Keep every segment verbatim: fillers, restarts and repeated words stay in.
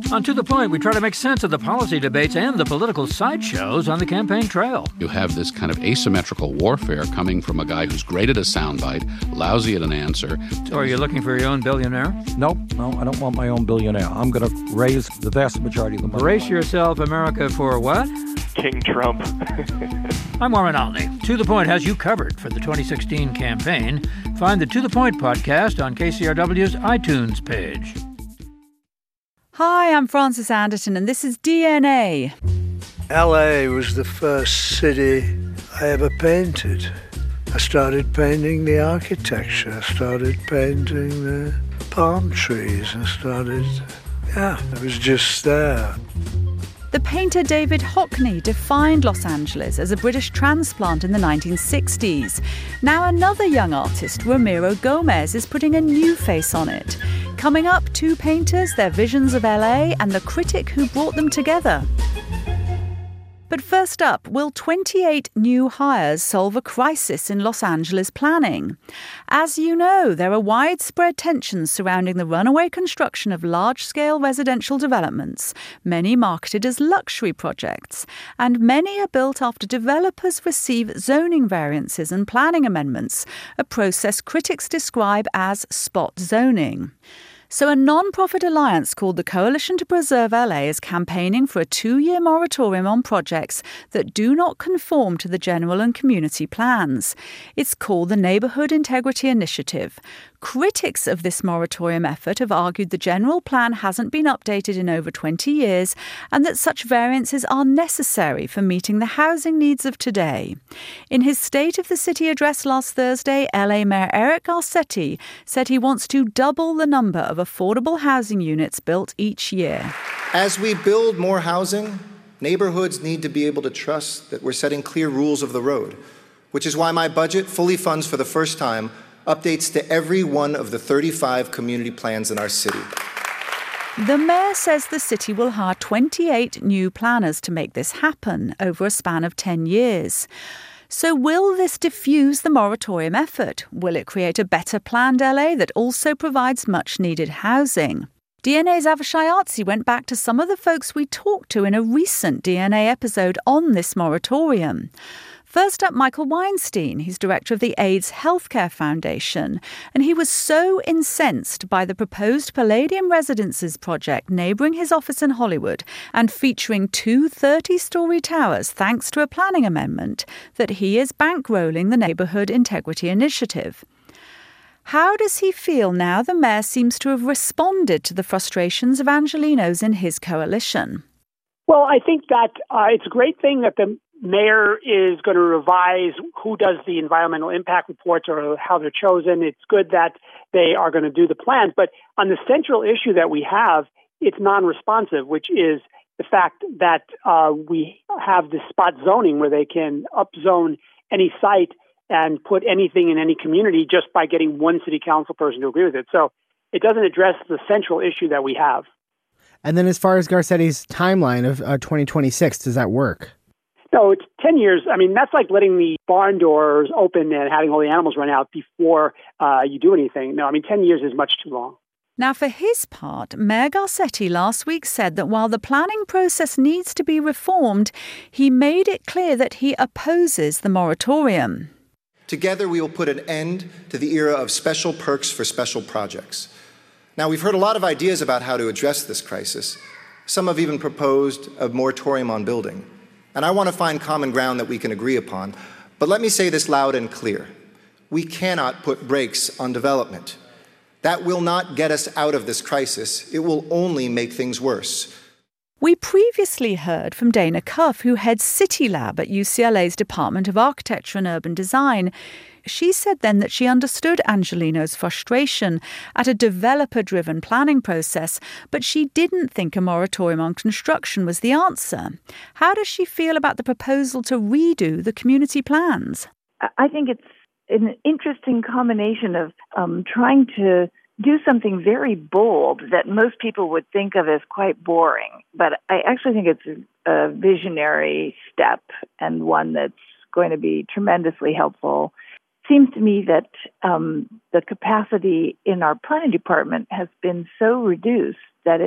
On To The Point, we try to make sense of the policy debates and the political sideshows on the campaign trail. You have this kind of asymmetrical warfare coming from a guy who's great at a soundbite, lousy at an answer. So are you looking for your own billionaire? Nope, no, I don't want my own billionaire. I'm going to raise the vast majority of the money. Brace yourself, America, for what? King Trump. I'm Warren Olney. To The Point has you covered for the twenty sixteen campaign. Find the To The Point podcast on K C R W's iTunes page. Hi, I'm Frances Anderton, and this is D N A. L A was the first city I ever painted. I started painting the architecture. I started painting the palm trees. I started, yeah, it was just there. The painter David Hockney defined Los Angeles as a British transplant in the nineteen sixties. Now another young artist, Ramiro Gomez, is putting a new face on it. Coming up, two painters, their visions of L A, and the critic who brought them together. But first up, will twenty-eight new hires solve a crisis in Los Angeles planning? As you know, there are widespread tensions surrounding the runaway construction of large-scale residential developments, many marketed as luxury projects, and many are built after developers receive zoning variances and planning amendments, a process critics describe as spot zoning. So a non-profit alliance called the Coalition to Preserve L A is campaigning for a two-year moratorium on projects that do not conform to the general and community plans. It's called the Neighborhood Integrity Initiative. Critics of this moratorium effort have argued the general plan hasn't been updated in over twenty years and that such variances are necessary for meeting the housing needs of today. In his State of the City address last Thursday, L A Mayor Eric Garcetti said he wants to double the number of affordable housing units built each year. As we build more housing, neighborhoods need to be able to trust that we're setting clear rules of the road, which is why my budget fully funds for the first time updates to every one of the thirty-five community plans in our city. The mayor says the city will hire twenty-eight new planners to make this happen over a span of ten years. So will this diffuse the moratorium effort? Will it create a better planned L A that also provides much-needed housing? D N A's Avishai Artsy went back to some of the folks we talked to in a recent D N A episode on this moratorium. First up, Michael Weinstein. He's director of the AIDS Healthcare Foundation, and he was so incensed by the proposed Palladium Residences project neighbouring his office in Hollywood and featuring two thirty-storey towers thanks to a planning amendment that he is bankrolling the Neighbourhood Integrity Initiative. How does he feel now the mayor seems to have responded to the frustrations of Angelenos in his coalition? Well, I think that uh, it's a great thing that the mayor is going to revise who does the environmental impact reports or how they're chosen. It's good that they are going to do the plans. But on the central issue that we have, it's non-responsive, which is the fact that uh, we have this spot zoning where they can upzone any site and put anything in any community just by getting one city council person to agree with it. So it doesn't address the central issue that we have. And then as far as Garcetti's timeline of uh, twenty twenty-six, does that work? No, it's ten years. I mean, that's like letting the barn doors open and having all the animals run out before uh, you do anything. No, I mean, ten years is much too long. Now, for his part, Mayor Garcetti last week said that while the planning process needs to be reformed, he made it clear that he opposes the moratorium. Together, we will put an end to the era of special perks for special projects. Now, we've heard a lot of ideas about how to address this crisis. Some have even proposed a moratorium on building. And I want to find common ground that we can agree upon. But let me say this loud and clear. We cannot put brakes on development. That will not get us out of this crisis. It will only make things worse. We previously heard from Dana Cuff, who heads City Lab at U C L A's Department of Architecture and Urban Design. She said then that she understood Angelino's frustration at a developer-driven planning process, but she didn't think a moratorium on construction was the answer. How does she feel about the proposal to redo the community plans? I think it's an interesting combination of um, trying to do something very bold that most people would think of as quite boring. But I actually think it's a visionary step and one that's going to be tremendously helpful. Seems to me that um, the capacity in our planning department has been so reduced that it's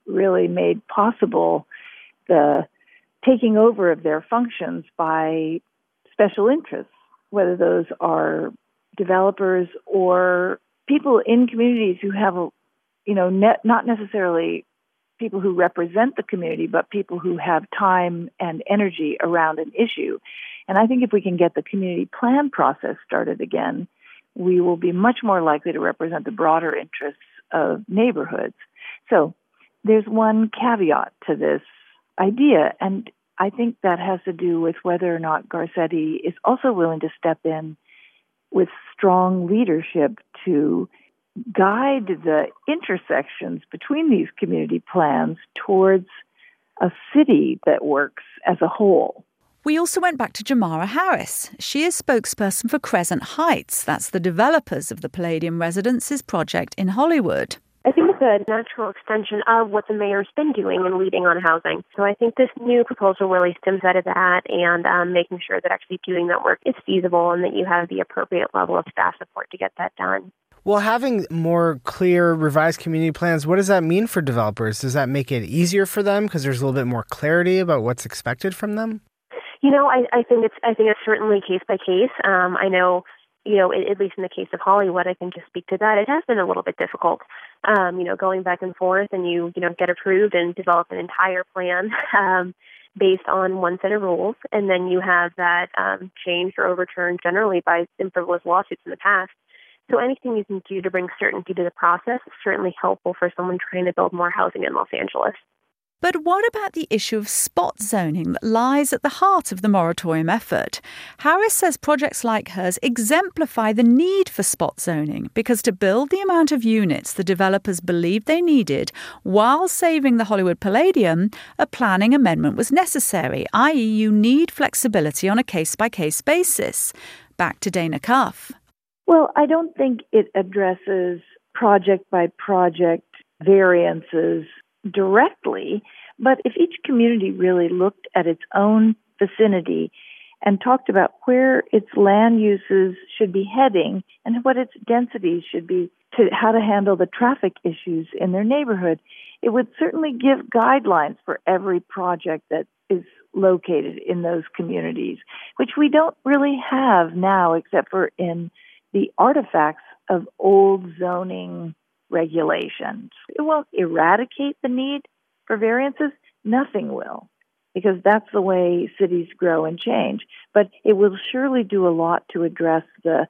really made possible the taking over of their functions by special interests, whether those are developers or people in communities who have, a, you know, ne- not necessarily people who represent the community, but people who have time and energy around an issue. And I think if we can get the community plan process started again, we will be much more likely to represent the broader interests of neighborhoods. So there's one caveat to this idea, and I think that has to do with whether or not Garcetti is also willing to step in with strong leadership to guide the intersections between these community plans towards a city that works as a whole. We also went back to Jamara Harris. She is spokesperson for Crescent Heights. That's the developers of the Palladium Residences project in Hollywood. I think it's a natural extension of what the mayor's been doing and leading on housing. So I think this new proposal really stems out of that and um, making sure that actually doing that work is feasible and that you have the appropriate level of staff support to get that done. Well, having more clear revised community plans, what does that mean for developers? Does that make it easier for them because there's a little bit more clarity about what's expected from them? You know, I, I think it's I think it's certainly case by case. Um, I know, you know, at least in the case of Hollywood, I can just speak to that. It has been a little bit difficult, um, you know, going back and forth, and you, you know, get approved and develop an entire plan um, based on one set of rules, and then you have that um, changed or overturned generally by frivolous lawsuits in the past. So anything you can do to bring certainty to the process is certainly helpful for someone trying to build more housing in Los Angeles. But what about the issue of spot zoning that lies at the heart of the moratorium effort? Harris says projects like hers exemplify the need for spot zoning because to build the amount of units the developers believed they needed while saving the Hollywood Palladium, a planning amendment was necessary, that is you need flexibility on a case-by-case basis. Back to Dana Cuff. Well, I don't think it addresses project-by-project variances directly, but if each community really looked at its own vicinity and talked about where its land uses should be heading and what its densities should be, to how to handle the traffic issues in their neighborhood, it would certainly give guidelines for every project that is located in those communities, which we don't really have now except for in the artifacts of old zoning regulations. It won't eradicate the need for variances. Nothing will, because that's the way cities grow and change. But it will surely do a lot to address the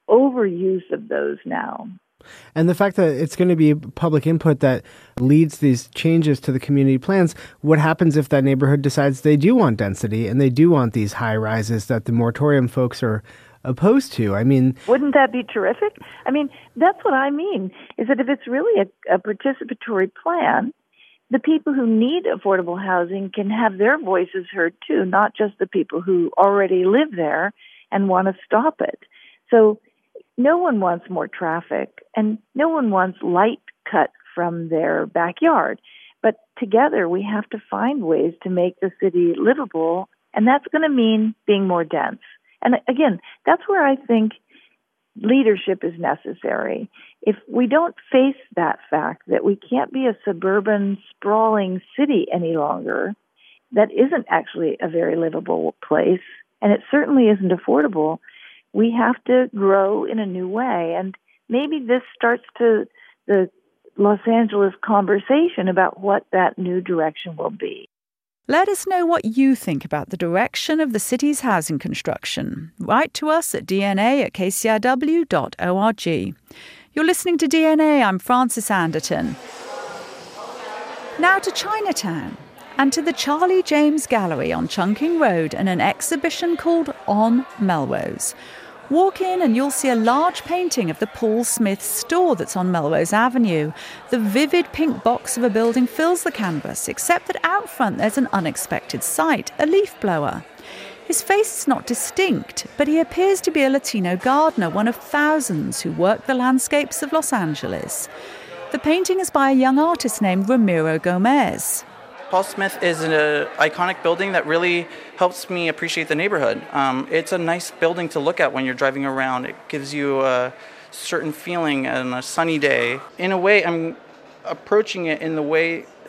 overuse of those now. And the fact that it's going to be public input that leads these changes to the community plans, what happens if that neighborhood decides they do want density and they do want these high rises that the moratorium folks are opposed to? I mean, wouldn't that be terrific? I mean, that's what I mean, is that if it's really a, a participatory plan, the people who need affordable housing can have their voices heard too, not just the people who already live there and want to stop it. So no one wants more traffic and no one wants light cut from their backyard. But together we have to find ways to make the city livable, and that's going to mean being more dense. And again, that's where I think leadership is necessary. If we don't face that fact that we can't be a suburban, sprawling city any longer, that isn't actually a very livable place, and it certainly isn't affordable, we have to grow in a new way. And maybe this starts to the Los Angeles conversation about what that new direction will be. Let us know what you think about the direction of the city's housing construction. Write to us at d n a at k c r w dot org. You're listening to D N A. I'm Frances Anderton. Now to Chinatown and to the Charlie James Gallery on Chungking Road and an exhibition called On Melrose. Walk in and you'll see a large painting of the Paul Smith store that's on Melrose Avenue. The vivid pink box of a building fills the canvas, except that out front there's an unexpected sight, a leaf blower. His face is not distinct, but he appears to be a Latino gardener, one of thousands who work the landscapes of Los Angeles. The painting is by a young artist named Ramiro Gomez. Paul Smith is an uh, iconic building that really helps me appreciate the neighborhood. Um, it's a nice building to look at when you're driving around. It gives you a certain feeling on a sunny day. In a way, I'm approaching it in the way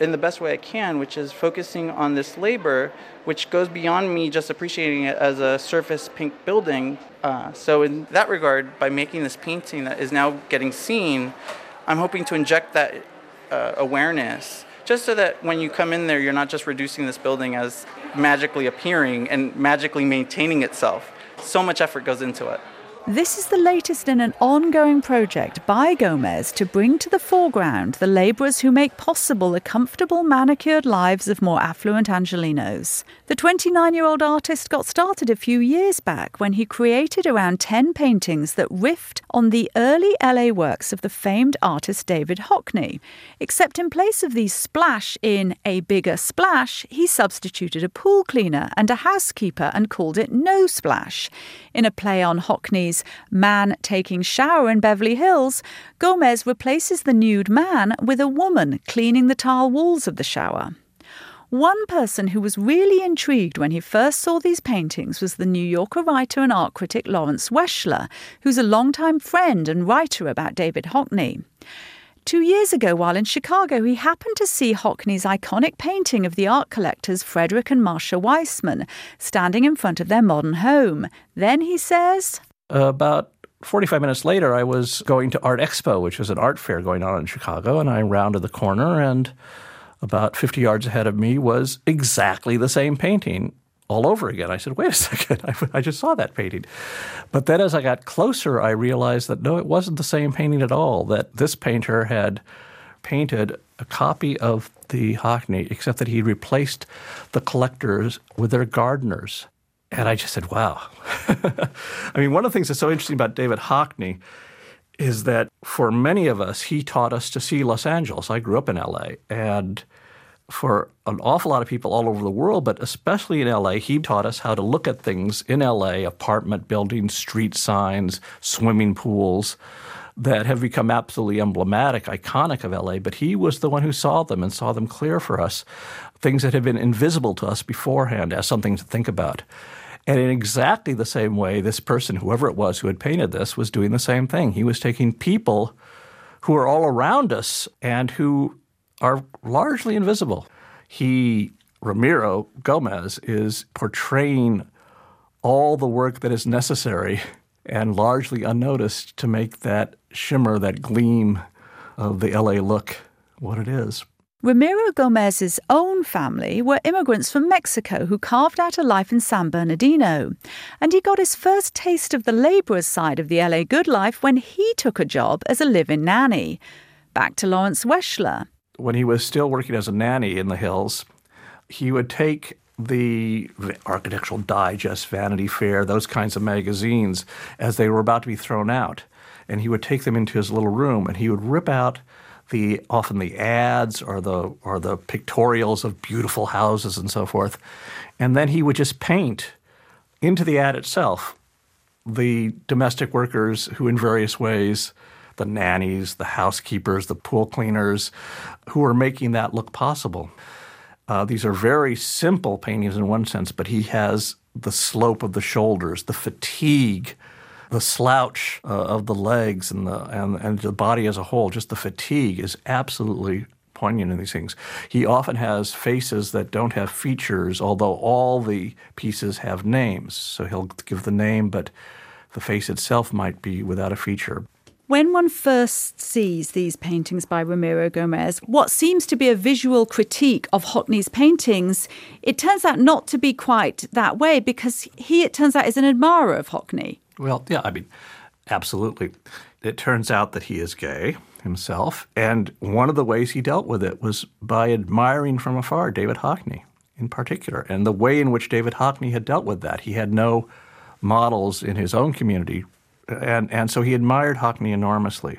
in the best way I can, which is focusing on this labor, which goes beyond me just appreciating it as a surface pink building. Uh, so in that regard, by making this painting that is now getting seen, I'm hoping to inject that uh, awareness, just so that when you come in there, you're not just reducing this building as magically appearing and magically maintaining itself. So much effort goes into it. This is the latest in an ongoing project by Gomez to bring to the foreground the labourers who make possible the comfortable, manicured lives of more affluent Angelenos. The twenty-nine-year-old artist got started a few years back when he created around ten paintings that riffed on the early L A works of the famed artist David Hockney. Except in place of the splash in A Bigger Splash, he substituted a pool cleaner and a housekeeper and called it No Splash. In a play on Hockney's Man Taking Shower in Beverly Hills, Gomez replaces the nude man with a woman cleaning the tile walls of the shower. One person who was really intrigued when he first saw these paintings was the New Yorker writer and art critic Lawrence Weschler, who's a longtime friend and writer about David Hockney. Two years ago, while in Chicago, he happened to see Hockney's iconic painting of the art collectors Frederick and Marcia Weissman standing in front of their modern home. Then he says, Uh, about forty-five minutes later, I was going to Art Expo, which was an art fair going on in Chicago, and I rounded the corner, and about fifty yards ahead of me was exactly the same painting all over again. I said, wait a second, I, I just saw that painting. But then as I got closer, I realized that no, it wasn't the same painting at all, that this painter had painted a copy of the Hockney, except that he replaced the collectors with their gardeners. And I just said, wow. I mean, one of the things that's so interesting about David Hockney is that for many of us, he taught us to see Los Angeles. I grew up in L A, and for an awful lot of people all over the world, but especially in L A, he taught us how to look at things in L A, apartment buildings, street signs, swimming pools, that have become absolutely emblematic, iconic of L A, but he was the one who saw them and saw them clear for us, things that had been invisible to us beforehand as something to think about. And in exactly the same way, this person, whoever it was who had painted this, was doing the same thing. He was taking people who are all around us and who are largely invisible. He, Ramiro Gomez, is portraying all the work that is necessary and largely unnoticed to make that shimmer, that gleam of the L A look what it is. Ramiro Gomez's own family were immigrants from Mexico who carved out a life in San Bernardino. And he got his first taste of the labourer's side of the L A good life when he took a job as a live-in nanny. Back to Lawrence Weschler. When he was still working as a nanny in the hills, he would take the Architectural Digest, Vanity Fair, those kinds of magazines as they were about to be thrown out. And he would take them into his little room and he would rip out the often the ads or the or the pictorials of beautiful houses and so forth. And then he would just paint into the ad itself the domestic workers who in various ways, the nannies, the housekeepers, the pool cleaners, who are making that look possible. Uh, these are very simple paintings in one sense, but he has the slope of the shoulders, the fatigue, the slouch uh, of the legs and the and, and the body as a whole. Just the fatigue is absolutely poignant in these things. He often has faces that don't have features, although all the pieces have names. So he'll give the name, but the face itself might be without a feature. When one first sees these paintings by Ramiro Gomez, what seems to be a visual critique of Hockney's paintings, it turns out not to be quite that way, because he, it turns out, is an admirer of Hockney. Well, yeah, I mean, absolutely. It turns out that he is gay himself, and one of the ways he dealt with it was by admiring from afar David Hockney in particular, and the way in which David Hockney had dealt with that. He had no models in his own community, and, and so he admired Hockney enormously.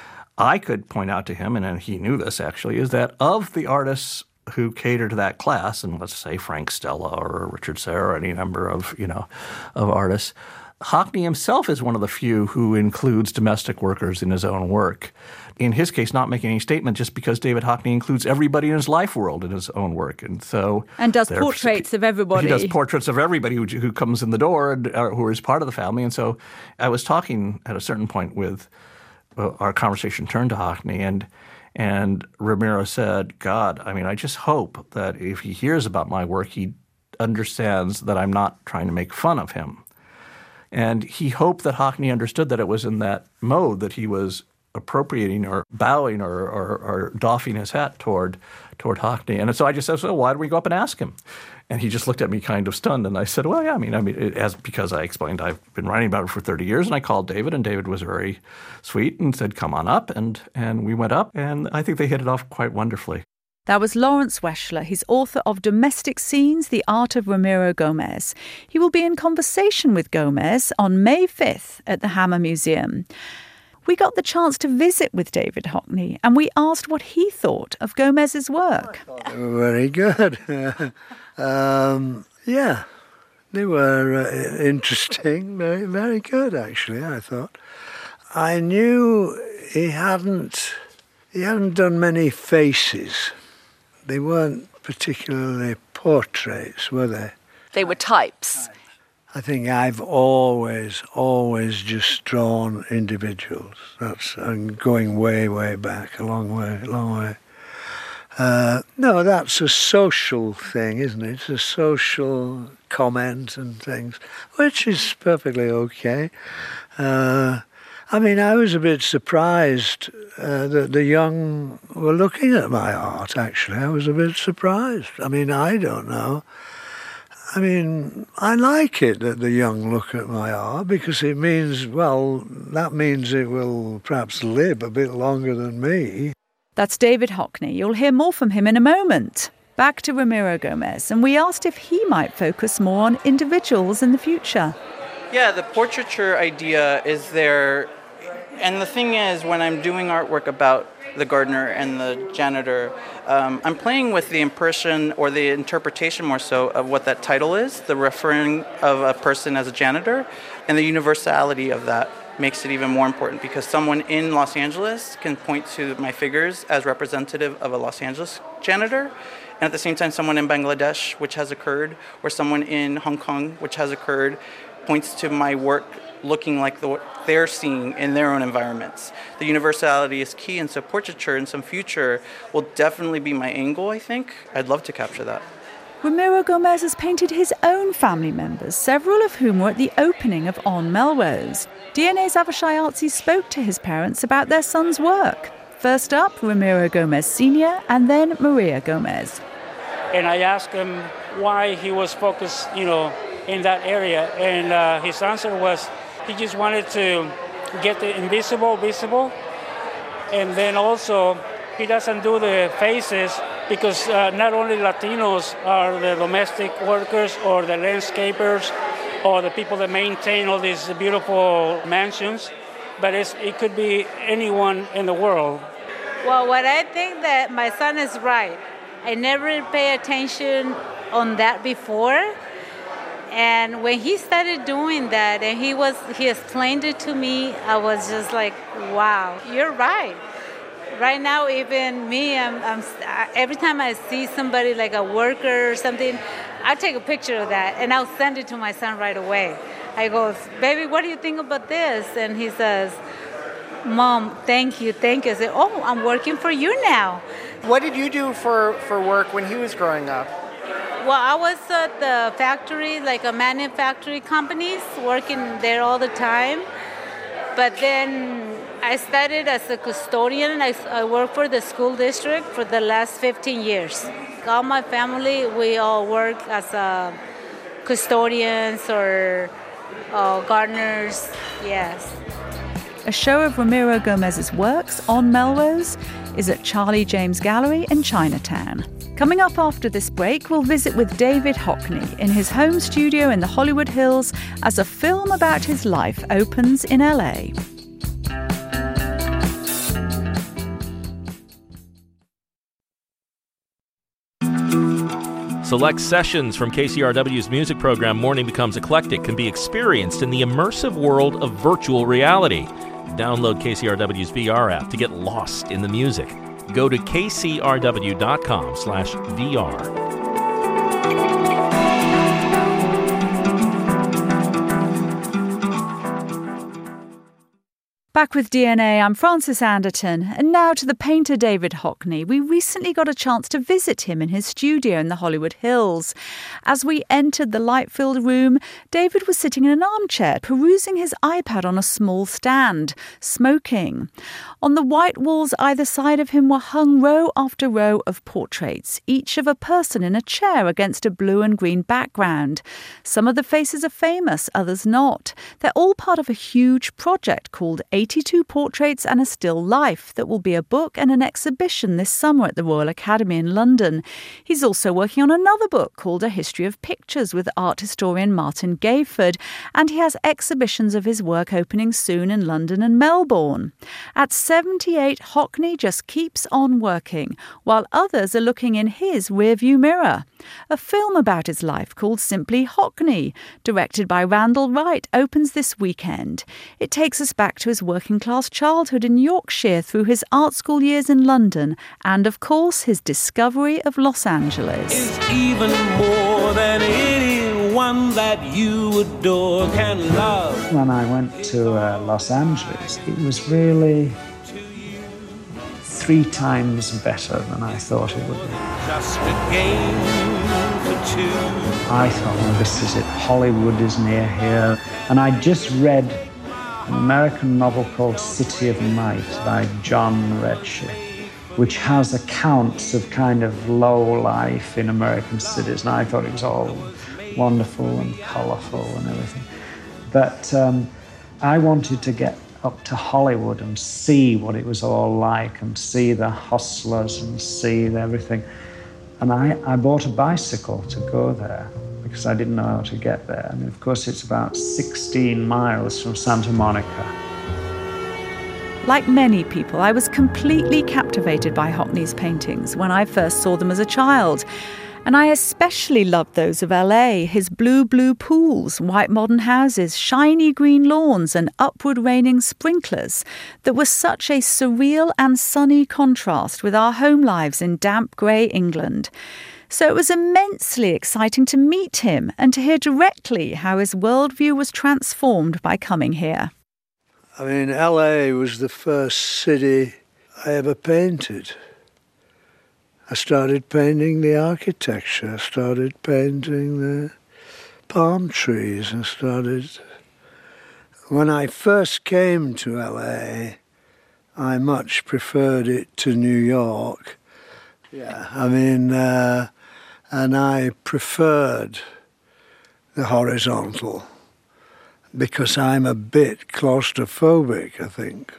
I could point out to him, and he knew this actually, is that of the artists who cater to that class, and let's say Frank Stella or Richard Serra or any number of, you know, of artists, Hockney himself is one of the few who includes domestic workers in his own work. In his case, not making any statement just because David Hockney includes everybody in his life world in his own work. And so and does portraits of everybody. He does portraits of everybody who, who comes in the door and uh, who is part of the family. And so I was talking at a certain point with uh, our conversation turned to Hockney, and And Ramiro said, God, I mean, I just hope that if he hears about my work, he understands that I'm not trying to make fun of him. And he hoped that Hockney understood that it was in that mode that he was appropriating or bowing or, or, or doffing his hat toward toward Hockney. And so I just said, so why don't we go up and ask him? And he just looked at me kind of stunned. And I said, well, yeah, I mean, I mean, it, as because I explained I've been writing about it for thirty years. And I called David, and David was very sweet and said, come on up. And, and we went up, and I think they hit it off quite wonderfully. That was Lawrence Weschler. He's author of Domestic Scenes, The Art of Ramiro Gomez. He will be in conversation with Gomez on May fifth at the Hammer Museum. We got the chance to visit with David Hockney, and we asked what he thought of Gomez's work. They were very good. um, yeah, they were uh, interesting, very, very good, actually, I thought. I knew he hadn't, he hadn't done many faces. They weren't particularly portraits, were they? They were types. I think I've always, always just drawn individuals. That's I'm going way, way back, a long way, a long way. Uh, no, that's a social thing, isn't it? It's a social comment and things, which is perfectly okay. Uh, I mean, I was a bit surprised uh, that the young were looking at my art, actually. I was a bit surprised. I mean, I don't know. I mean, I like it that the young look at my art because it means, well, that means it will perhaps live a bit longer than me. That's David Hockney. You'll hear more from him in a moment. Back to Ramiro Gomez, and we asked if he might focus more on individuals in the future. Yeah, the portraiture idea is there. And the thing is, when I'm doing artwork about the gardener and the janitor, um, I'm playing with the impression or the interpretation more so of what that title is, the referring of a person as a janitor, and the universality of that makes it even more important because someone in Los Angeles can point to my figures as representative of a Los Angeles janitor, and at the same time someone in Bangladesh, which has occurred, or someone in Hong Kong, which has occurred, points to my work looking like the, what they're seeing in their own environments. The universality is key, and so portraiture in some future will definitely be my angle, I think. I'd love to capture that. Ramiro Gomez has painted his own family members, several of whom were at the opening of On Melrose. D N A's Avishai Artsy spoke to his parents about their son's work. First up, Ramiro Gomez Senior and then Maria Gomez. And I asked him why he was focused, you know, in that area, and uh, his answer was he just wanted to get the invisible visible, and then also he doesn't do the faces because uh, not only Latinos are the domestic workers or the landscapers or the people that maintain all these beautiful mansions, but it's, it could be anyone in the world. Well, what I think that my son is right. I never pay attention on that before. And when he started doing that and he was he explained it to me, I was just like, wow, you're right. Right now, even me, I'm, I'm every time I see somebody like a worker or something, I take a picture of that and I'll send it to my son right away. I go, baby, what do you think about this? And he says, Mom, thank you, thank you. I said, oh, I'm working for you now. What did you do for, for work when he was growing up? Well, I was at the factory, like a manufacturing companies, working there all the time. But then I started as a custodian. I, I worked for the school district for the last fifteen years. All my family, we all work as uh, custodians or uh, gardeners, yes. A show of Ramiro Gomez's works on Melrose is at Charlie James Gallery in Chinatown. Coming up after this break, we'll visit with David Hockney in his home studio in the Hollywood Hills as a film about his life opens in L A. Select sessions from K C R W's music program Morning Becomes Eclectic can be experienced in the immersive world of virtual reality. Download K C R W's V R app to get lost in the music. Go to k c r w dot com slash v r. Back with D N A, I'm Frances Anderton, and now to the painter David Hockney. We recently got a chance to visit him in his studio in the Hollywood Hills. As we entered the light-filled room, David was sitting in an armchair, perusing his iPad on a small stand, smoking. On the white walls either side of him were hung row after row of portraits, each of a person in a chair against a blue and green background. Some of the faces are famous, others not. They're all part of a huge project called eighty-two Portraits and a Still Life that will be a book and an exhibition this summer at the Royal Academy in London. He's also working on another book called A History of Pictures with art historian Martin Gayford, and he has exhibitions of his work opening soon in London and Melbourne. At seventy-eight, Hockney just keeps on working, while others are looking in his rearview mirror. A film about his life called Simply Hockney, directed by Randall Wright, opens this weekend. It takes us back to his working-class childhood in Yorkshire through his art school years in London and, of course, his discovery of Los Angeles. Is even more than anyone that you adore can love. When I went to uh, Los Angeles, it was really three times better than I thought it would be. Just a game for two. I thought, well, this is it. Hollywood is near here. And I just read an American novel called City of Night by John Redshaw, which has accounts of kind of low life in American cities. And I thought it was all wonderful and colourful and everything. But um, I wanted to get up to Hollywood and see what it was all like and see the hustlers and see everything. And I, I bought a bicycle to go there because I didn't know how to get there. And of course, it's about sixteen miles from Santa Monica. Like many people, I was completely captivated by Hockney's paintings when I first saw them as a child. And I especially loved those of L A, his blue, blue pools, white modern houses, shiny green lawns and upward raining sprinklers that were such a surreal and sunny contrast with our home lives in damp grey England. So it was immensely exciting to meet him and to hear directly how his worldview was transformed by coming here. I mean, L A was the first city I ever painted. I started painting the architecture, I started painting the palm trees, I started... When I first came to L A, I much preferred it to New York. Yeah, I mean, uh, and I preferred the horizontal because I'm a bit claustrophobic, I think.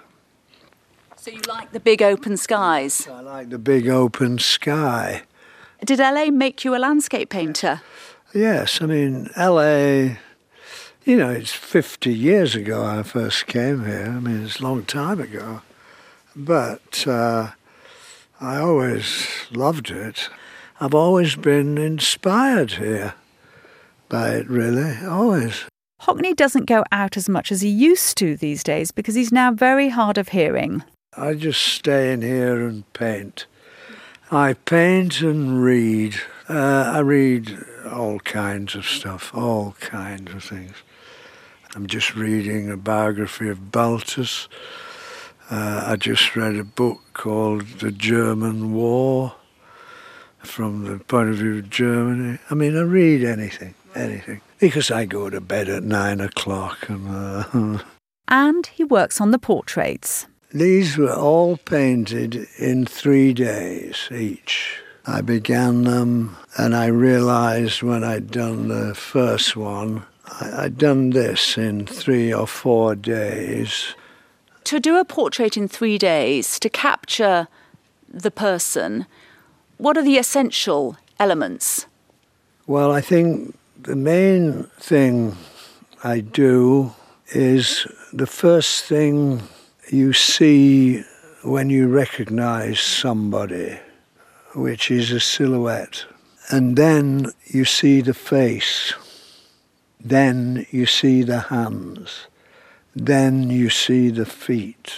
So you like the big open skies? I like the big open sky. Did L A make you a landscape painter? Yes, I mean, L A, you know, it's fifty years ago I first came here. I mean, it's a long time ago. But uh, I always loved it. I've always been inspired here by it, really, always. Hockney doesn't go out as much as he used to these days because he's now very hard of hearing. I just stay in here and paint. I paint and read. Uh, I read all kinds of stuff, all kinds of things. I'm just reading a biography of Balthus. Uh, I just read a book called The German War, from the point of view of Germany. I mean, I read anything, anything, because I go to bed at nine o'clock. And, uh, and he works on the portraits. These were all painted in three days each. I began them and I realized when I'd done the first one, I'd done this in three or four days. To do a portrait in three days, to capture the person, what are the essential elements? Well, I think the main thing I do is the first thing you see when you recognize somebody, which is a silhouette. And then you see the face. Then you see the hands. Then you see the feet.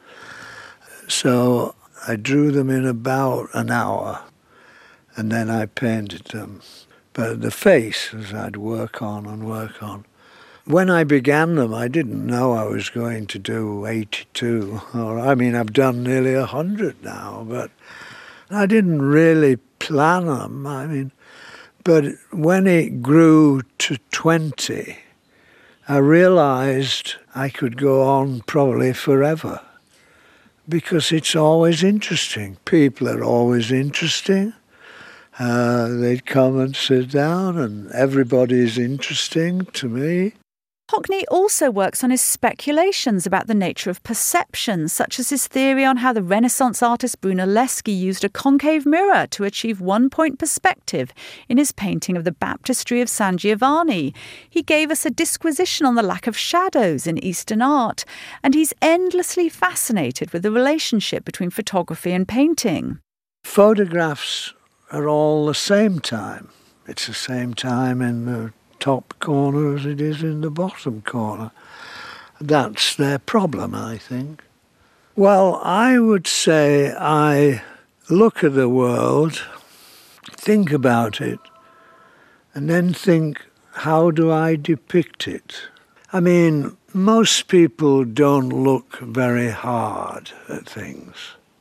So I drew them in about an hour, and then I painted them. But the face, as I'd work on and work on, When I began them, I didn't know I was going to do eighty-two. Or, I mean, I've done nearly one hundred now, but I didn't really plan them. I mean, but when it grew to twenty, I realized I could go on probably forever because it's always interesting. People are always interesting. Uh, they'd come and sit down, and everybody's interesting to me. Hockney also works on his speculations about the nature of perception, such as his theory on how the Renaissance artist Brunelleschi used a concave mirror to achieve one-point perspective in his painting of the Baptistry of San Giovanni. He gave us a disquisition on the lack of shadows in Eastern art, and he's endlessly fascinated with the relationship between photography and painting. Photographs are all the same time. It's the same time in the top corner as it is in the bottom corner. That's their problem, I think. Well, I would say I look at the world, think about it, and then think, how do I depict it? I mean, most people don't look very hard at things.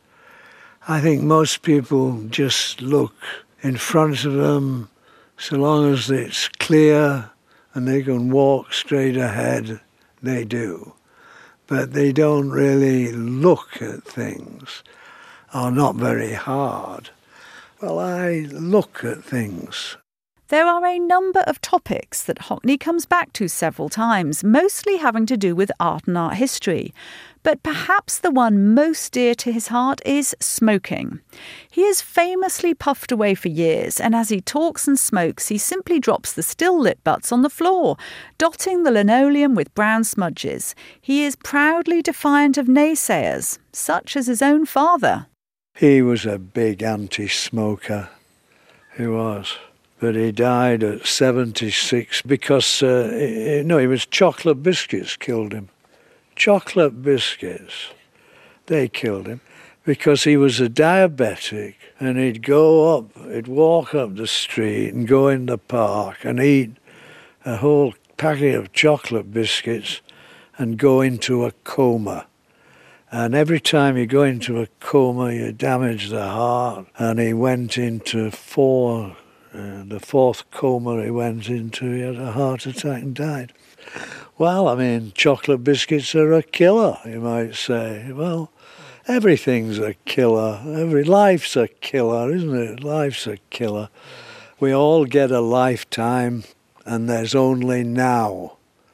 I think most people just look in front of them. So long as it's clear and they can walk straight ahead, they do. But they don't really look at things, or not very hard. Well, I look at things. There are a number of topics that Hockney comes back to several times, mostly having to do with art and art history. But perhaps the one most dear to his heart is smoking. He has famously puffed away for years, and as he talks and smokes, he simply drops the still-lit butts on the floor, dotting the linoleum with brown smudges. He is proudly defiant of naysayers, such as his own father. He was a big anti-smoker. He was. But he died at seventy-six because, uh, no, it was chocolate biscuits killed him. Chocolate biscuits, they killed him because he was a diabetic, and he'd go up, he'd walk up the street and go in the park and eat a whole packet of chocolate biscuits and go into a coma. And every time you go into a coma, you damage the heart. And he went into four, uh, the fourth coma he went into, he had a heart attack and died. Well, I mean, chocolate biscuits are a killer, you might say. Well, everything's a killer. Every life's a killer, isn't it? Life's a killer. We all get a lifetime, and there's only now.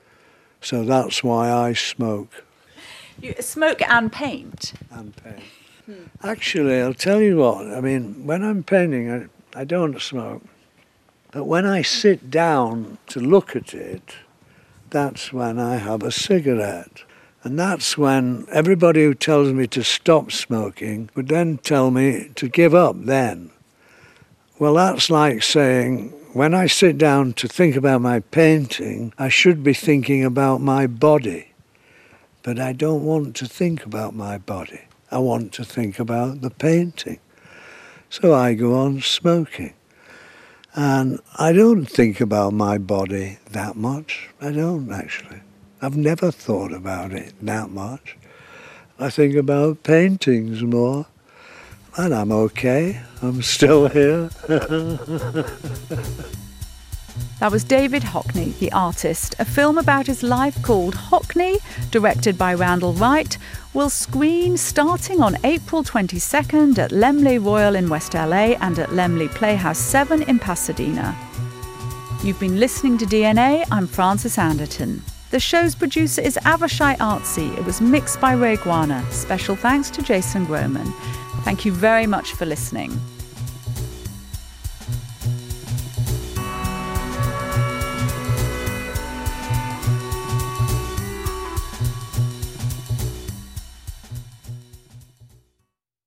So that's why I smoke. You smoke and paint? And paint. Hmm. Actually, I'll tell you what. I mean, when I'm painting, I, I don't smoke. But when I sit down to look at it, that's when I have a cigarette. And that's when everybody who tells me to stop smoking would then tell me to give up then. Well, that's like saying, when I sit down to think about my painting, I should be thinking about my body. But I don't want to think about my body. I want to think about the painting. So I go on smoking. And I don't think about my body that much. I don't, actually. I've never thought about it that much. I think about paintings more. And I'm okay. I'm still here. That was David Hockney, the artist. A film about his life called Hockney, directed by Randall Wright, will screen starting on April twenty-second at Laemmle Royal in West L A and at Laemmle Playhouse seven in Pasadena. You've been listening to D N A. I'm Frances Anderton. The show's producer is Avishai Artsy. It was mixed by Ray Guana. Special thanks to Jason Groman. Thank you very much for listening.